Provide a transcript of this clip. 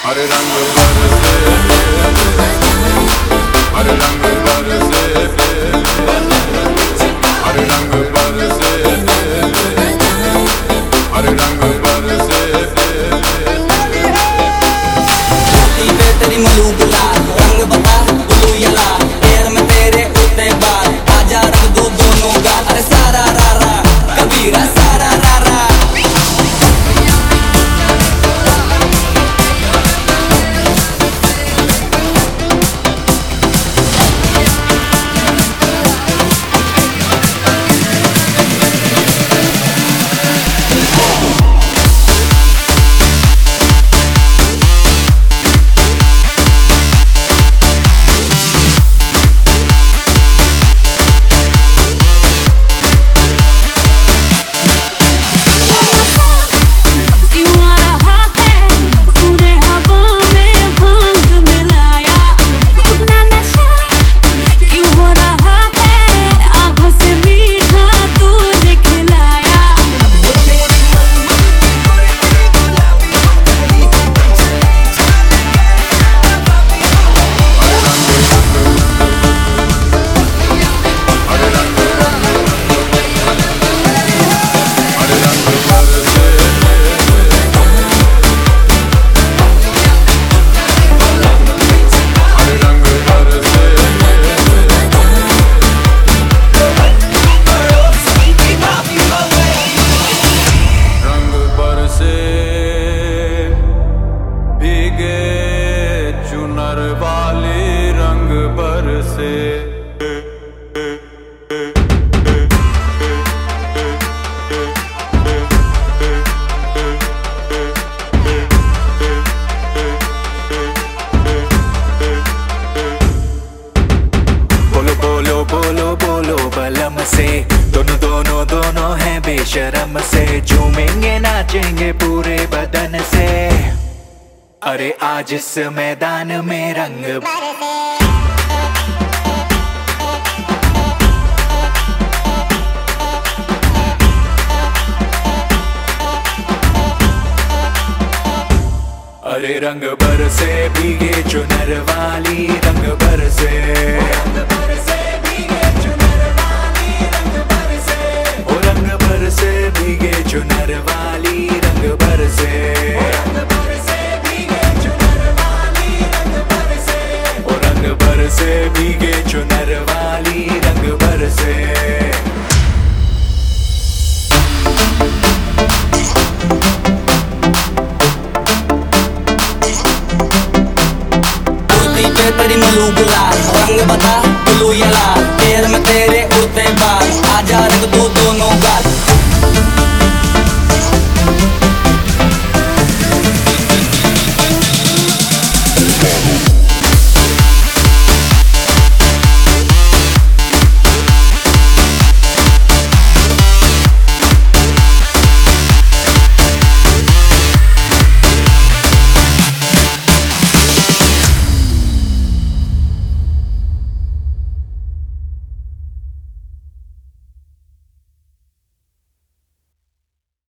हर रंग बरसे, हर रंग बरसे, हर रंग बरसे, हर रंग बरसे। छाती पे तेरी मलू गुलाल, रंग बता ब्लू या लाल, पैर में तेरे उड़ते बाल, आजा रंग दो दोनों गाल। अरे सारा रारा कबीरा सारा रारा। चुनर वाले रंग बरसे। बोलो बोलो बोलो बोलो बलम से, दोनों दोनों दोनों हैं बेशरम से, झूमेंगे नाचेंगे पूरे बदन से। अरे आज इस मैदान में रंग बरसे। अरे रंग बरसे भीगे चुनर वाली, रंग बरसे, रंग बरसे भीगे चुनर वाली, रंग बरसे, ओ रंग बरसे भीगे चुनर वाली, रंग बरसे, रंग बरसे भीगे चुनर वाली, रंग बरसे, ओ रंग बरसे भीगे चुनर वाली, रंग बरसे। तेरी मलू गुलाल, रंग बता ब्लू या लाल, पैर में तेरे उड़ते बाल, आजा रंग दो